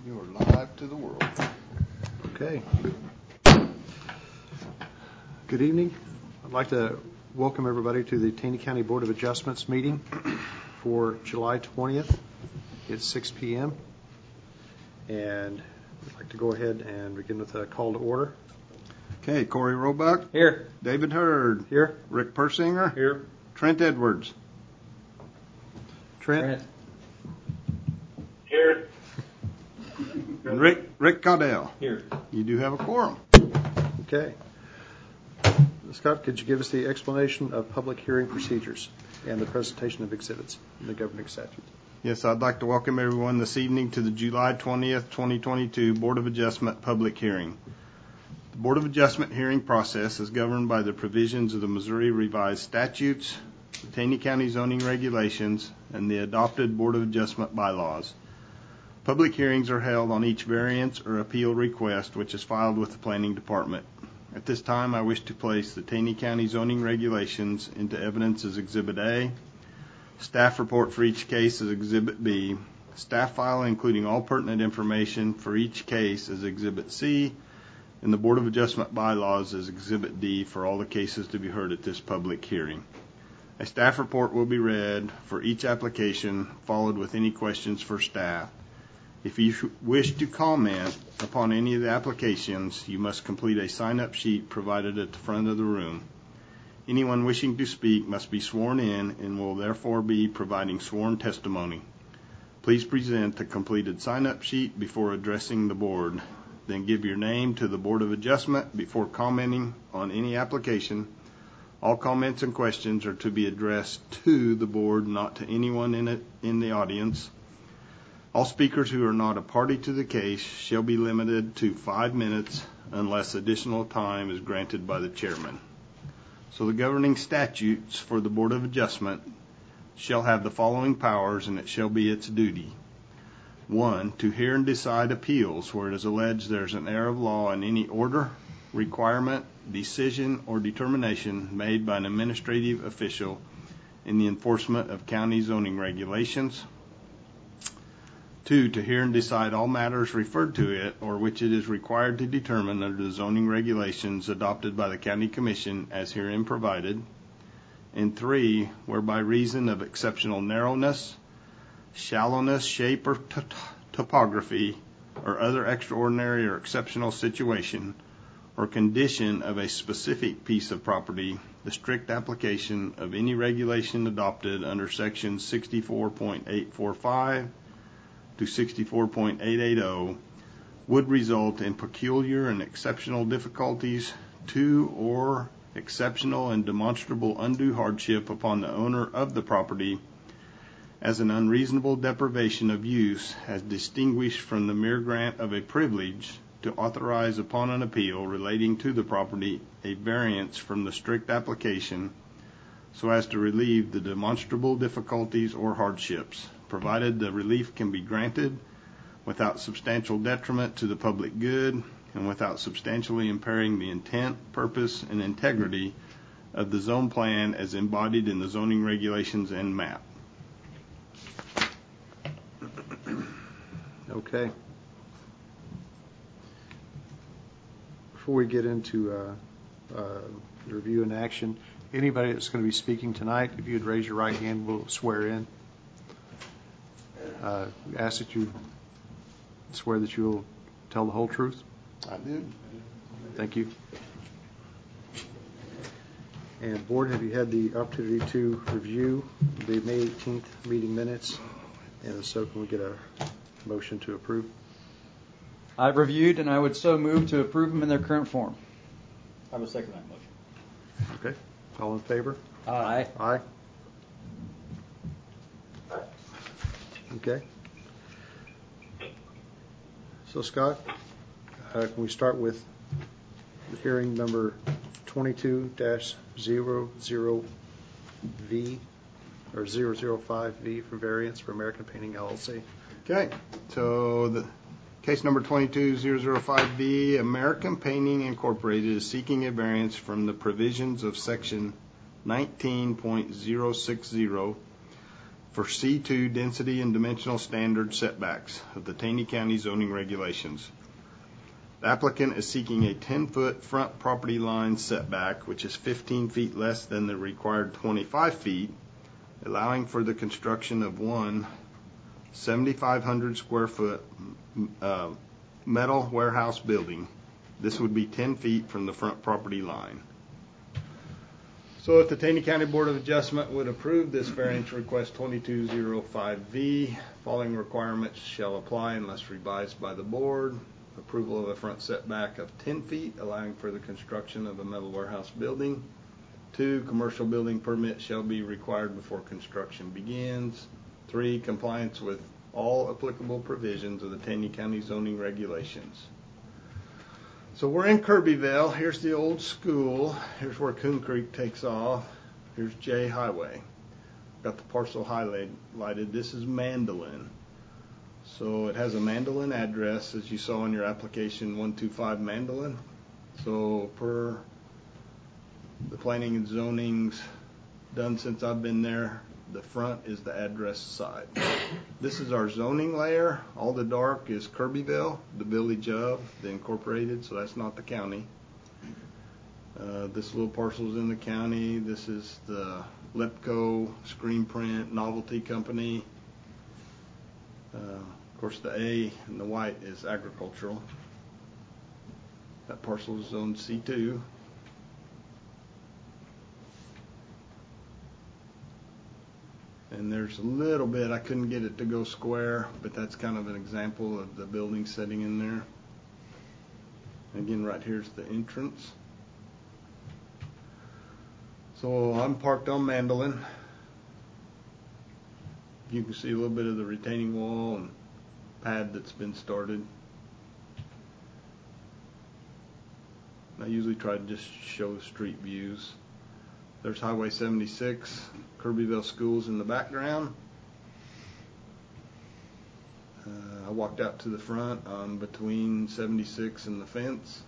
You are live to the world. Okay. Good evening. I'd like to welcome everybody to the Taney County Board of Adjustments meeting for July 20th. It's 6 p.m. And I'd like to go ahead and begin with a call to order. Okay, Corey Roebuck. Here. David Hurd. Here. Rick Persinger. Here. Trent Edwards. Trent. Here. And Rick Caudell. Here. You do have a quorum. Okay. Scott, could you give us the explanation of public hearing procedures and the presentation of exhibits in the governing statute? Yes, I'd like to welcome everyone this evening to the July 20th, 2022 Board of Adjustment public hearing. The Board of Adjustment hearing process is governed by the provisions of the Missouri Revised Statutes, the Taney County zoning regulations, and the adopted Board of Adjustment bylaws. Public hearings are held on each variance or appeal request which is filed with the Planning Department. At this time, I wish to place the Taney County zoning regulations into evidence as Exhibit A, staff report for each case as Exhibit B, staff file including all pertinent information for each case as Exhibit C, and the Board of Adjustment bylaws as Exhibit D for all the cases to be heard at this public hearing. A staff report will be read for each application, followed with any questions for staff. If you wish to comment upon any of the applications, you must complete a sign-up sheet provided at the front of the room. Anyone wishing to speak must be sworn in and will therefore be providing sworn testimony. Please present the completed sign-up sheet before addressing the board. Then give your name to the Board of Adjustment before commenting on any application. All comments and questions are to be addressed to the board, not to anyone in the audience. All speakers who are not a party to the case shall be limited to 5 minutes unless additional time is granted by the chairman. So the governing statutes for the Board of Adjustment shall have the following powers, and it shall be its duty. 1, to hear and decide appeals where it is alleged there is an error of law in any order, requirement, decision, or determination made by an administrative official in the enforcement of county zoning regulations. 2, to hear and decide all matters referred to it or which it is required to determine under the zoning regulations adopted by the County Commission as herein provided. And 3, where by reason of exceptional narrowness, shallowness, shape, or topography, or other extraordinary or exceptional situation or condition of a specific piece of property, the strict application of any regulation adopted under sections 64.845 to 64.880 would result in peculiar and exceptional difficulties to or exceptional and demonstrable undue hardship upon the owner of the property as an unreasonable deprivation of use as distinguished from the mere grant of a privilege to authorize upon an appeal relating to the property a variance from the strict application so as to relieve the demonstrable difficulties or hardships, provided the relief can be granted without substantial detriment to the public good and without substantially impairing the intent, purpose, and integrity of the zone plan as embodied in the zoning regulations and map. Okay. Before we get into review and action, anybody that's going to be speaking tonight, if you'd raise your right hand, we'll swear in. Ask that you swear that you'll tell the whole truth. I do. Thank you. And board, have you had the opportunity to review the May 18th meeting minutes? And if so, can we get a motion to approve? I've reviewed and I would so move to approve them in their current form. I will second that motion. Okay. All in favor? Aye. Aye. Okay. So, Scott, can we start with the hearing number 22-00V or 005V for variance for American Painting LLC? Okay. So the case number 22-005V, American Painting Incorporated is seeking a variance from the provisions of section 19.060 for C2 density and dimensional standard setbacks of the Taney County zoning regulations. The applicant is seeking a 10-foot front property line setback, which is 15 feet less than the required 25 feet, allowing for the construction of one 7,500 square foot metal warehouse building. This would be 10 feet from the front property line. So if the Taney County Board of Adjustment would approve this variance request 2205V, following requirements shall apply unless revised by the board. Approval of a front setback of 10 feet, allowing for the construction of a metal warehouse building. 2, commercial building permit shall be required before construction begins. 3, compliance with all applicable provisions of the Taney County zoning regulations. So we're in Kirbyville. Here's the old school. Here's where Coon Creek takes off. Here's J Highway. Got the parcel highlighted. This is Mandolin. So it has a Mandolin address, as you saw in your application, 125 Mandolin. So per the planning and zoning's done since I've been there, the front is the address side. This is our zoning layer. All the dark is Kirbyville, the village of, the incorporated, so that's not the county. This little parcel is in the county. This is the Lepco Screen Print Novelty Company. Of course, the A and the white is agricultural. That parcel is zoned C2. And there's a little bit, I couldn't get it to go square, but that's kind of an example of the building setting in there. Again, right here's the entrance. So I'm parked on Mandolin. You can see a little bit of the retaining wall and pad that's been started. I usually try to just show the street views. There's Highway 76, Kirbyville Schools in the background. I walked out to the front between 76 and the fence.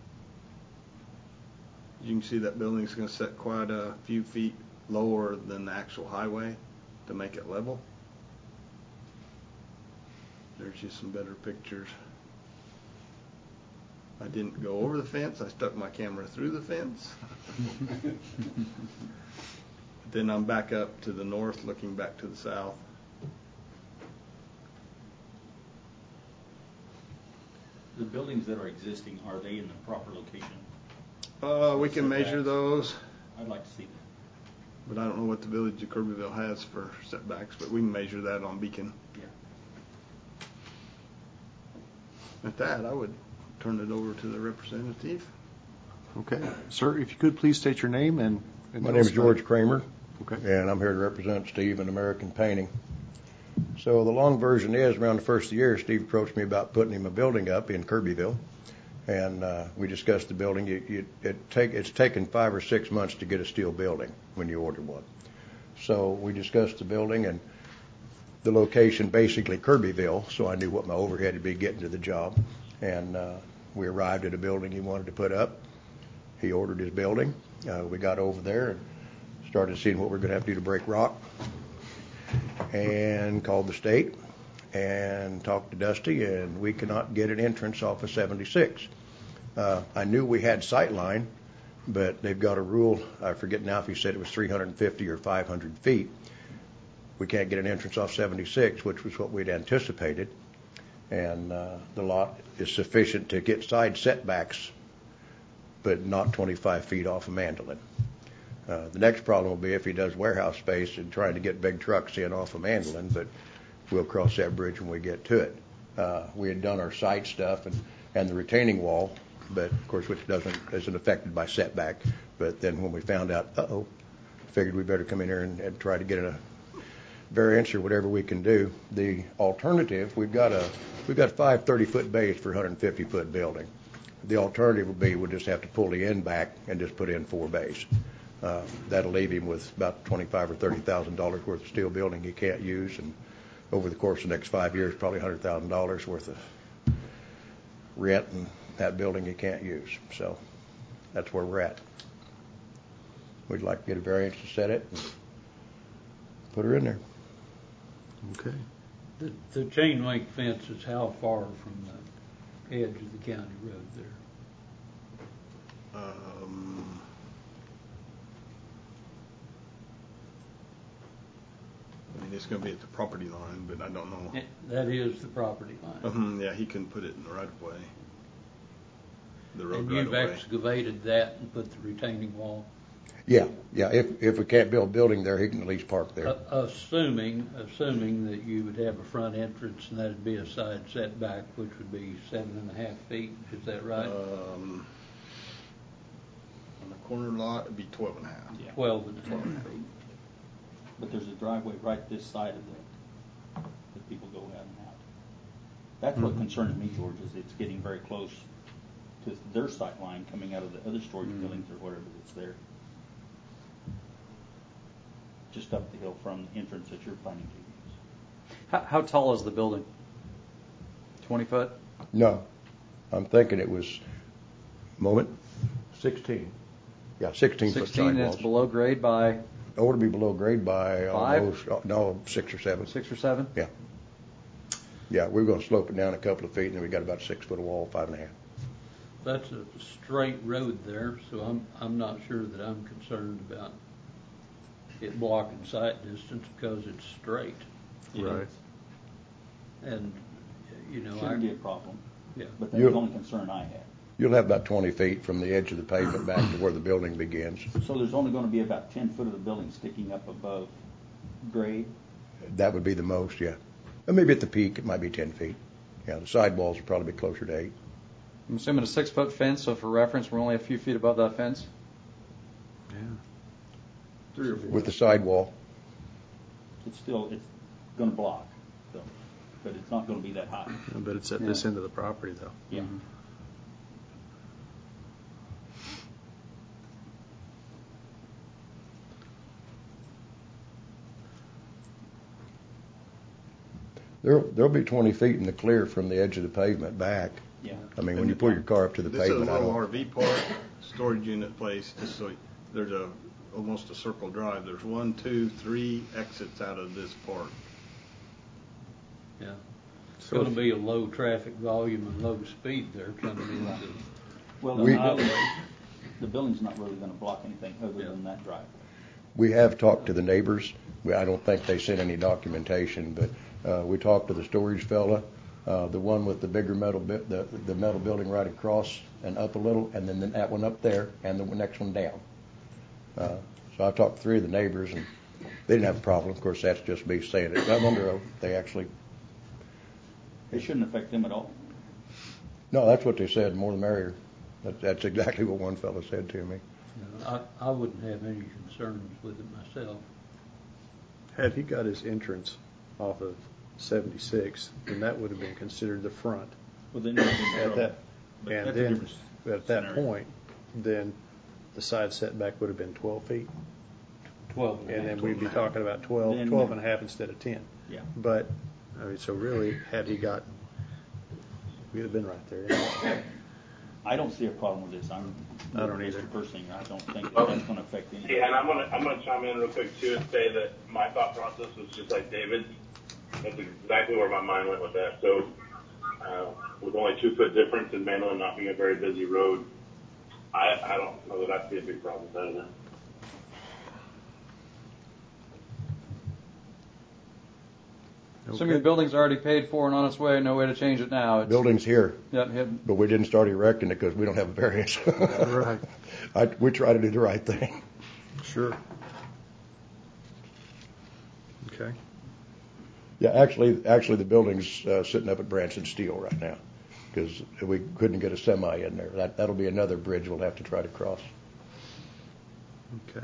You can see that building's going to set quite a few feet lower than the actual highway to make it level. There's just some better pictures. I didn't go over the fence. I stuck my camera through the fence. Then I'm back up to the north, looking back to the south. The buildings that are existing, are they in the proper location? We can measure those, I'd like to see that. but I don't know what the village of Kirbyville has for setbacks, but we can measure that on Beacon. Yeah. Uh, At that, I would turn it over to the representative. Okay. Sir, if you could please state your name and My name is George Kramer, Okay. and I'm here to represent Steve in American Painting. So the long version is, around the first of the year, Steve approached me about putting him a building up in Kirbyville, and we discussed the building. It's taken 5 or 6 months to get a steel building when you order one. So we discussed the building and the location, basically Kirbyville, so I knew what my overhead would be getting to the job. And we arrived at a building he wanted to put up. He ordered his building. We got over there and started seeing what we're going to have to do to break rock, and called the state and talked to Dusty, and we cannot get an entrance off of 76. I knew we had sight line, but they've got a rule. I forget now if he said it was 350 or 500 feet. We can't get an entrance off 76, which was what we'd anticipated. And the lot is sufficient to get side setbacks, but not 25 feet off of Mandolin. The next problem will be if he does warehouse space and trying to get big trucks in off of Mandolin, but we'll cross that bridge when we get to it. We had done our site stuff and the retaining wall, but of course which isn't affected by setback. But then when we found out, figured we better come in here and try to get a variance or whatever we can do. The alternative, we've got 5 30-foot bays for a 150-foot building. The alternative would be we'll just have to pull the end back and just put in 4 bays. That'll leave him with about $25,000 or $30,000 worth of steel building he can't use, and over the course of the next 5 years, probably $100,000 worth of rent and that building he can't use. So that's where we're at. We'd like to get a variance to set it and put her in there. Okay. The chain link fence is how far from the edge of the county road there? I mean, it's going to be at the property line, but I don't know. That is the property line. Yeah, he can put it in the right of way. The road And right you've of way. excavated that and put the retaining wall? Yeah. If we can't build a building there, he can at least park there. Assuming that you would have a front entrance and that'd be a side setback, which would be 7.5 feet, is that right? On the corner lot, it'd be 12 and a half. Yeah. 12 and 12 feet. But there's a driveway right this side of that people go out and out. That's what concerns me, George, is it's getting very close to their sight line coming out of the other storage buildings or whatever that's there. Just up the hill from the entrance that you're planning to use. How tall is the building? 20 foot? No. I'm thinking it was, 16. Yeah, 16 foot 16, and sidewalls. it's below grade by It ought to be below grade by 5? almost, 6 or 7. 6 or 7? Yeah. Yeah, we're going to slope it down a couple of feet, and then we got about 6 foot of wall, 5.5. That's a straight road there, so I'm not sure that I'm concerned about it blocking sight distance because it's straight. Right. And, you know, Shouldn't be a problem. Yeah. But that's the only concern I have. You'll have about 20 feet from the edge of the pavement back to where the building begins. So there's only going to be about 10 foot of the building sticking up above grade. That would be the most, yeah. And maybe at the peak, it might be 10 feet. Yeah, the sidewalls would probably be closer to 8. I'm assuming a 6 foot fence, so for reference, we're only a few feet above that fence. Yeah. 3 or 4. With the sidewall. It's going to block, so, but it's not going to be that high. But it's at this end of the property, though. Yeah. There'll be 20 feet in the clear from the edge of the pavement back. Yeah. I mean, when you pull your car up to the This is a pavement, I little don't. RV park, storage unit place, just so there's almost a circle drive. There's 1, 2, 3 exits out of this park. Yeah. It's going to be a low traffic volume and low speed there coming into Well, We- the building's not really going to block anything other than that driveway. We have talked to the neighbors. I don't think they sent any documentation, but we talked to the storage fella, the one with the bigger metal the metal building right across and up a little, and then that one up there, and the next one down. So I talked to 3 of the neighbors, and they didn't have a problem. Of course, that's just me saying it. I'm under oath. They actually. It shouldn't affect them at all. No, that's what they said. More the merrier. That's exactly what one fellow said to me. I wouldn't have any concerns with it myself. Had he got his entrance off of 76, then that would have been considered the front. Well, then you're in At trouble. that, But and that's a then different at that scenario. point, then the side setback would have been 12 feet, 12 and then we'd be talking about 12 Then- and a half instead of 10. Yeah. But I mean, so really, had he got, we'd have been right there. I don't see a problem with this. I don't either. Mr. Persinger, I don't think that's going to affect anything. Yeah, and I'm gonna chime in real quick too and say that my thought process was just like David's. That's exactly where my mind went with that. So, with only 2 foot difference in Mandolin not being a very busy road, I don't know that that'd be a big problem with that. Assuming the building's already paid for and on its way, no way to change it now. Building's here, Yep, but we didn't start erecting it because we don't have a variance. Right. We try to do the right thing. Sure. Okay. Yeah, actually, the building's sitting up at Branson Steel right now because we couldn't get a semi in there. That'll be another bridge we'll have to try to cross. Okay.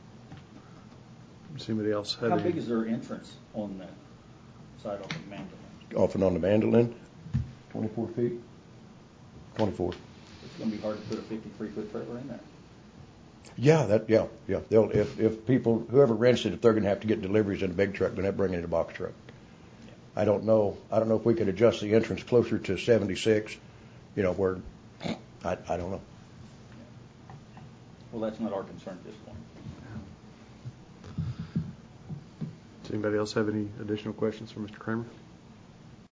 Does anybody else have How any? big is their entrance on that side off of Mandolin? Off and on the Mandolin, 24 feet. 24. It's going to be hard to put a 53-foot trailer in there. Yeah, They'll if people whoever rents it, if they're going to have to get deliveries in a big truck, then they're bringing in a box truck. I don't know if we could adjust the entrance closer to 76. Where I don't know. Well, that's not our concern at this point. Anybody else have any additional questions for Mr. Kramer?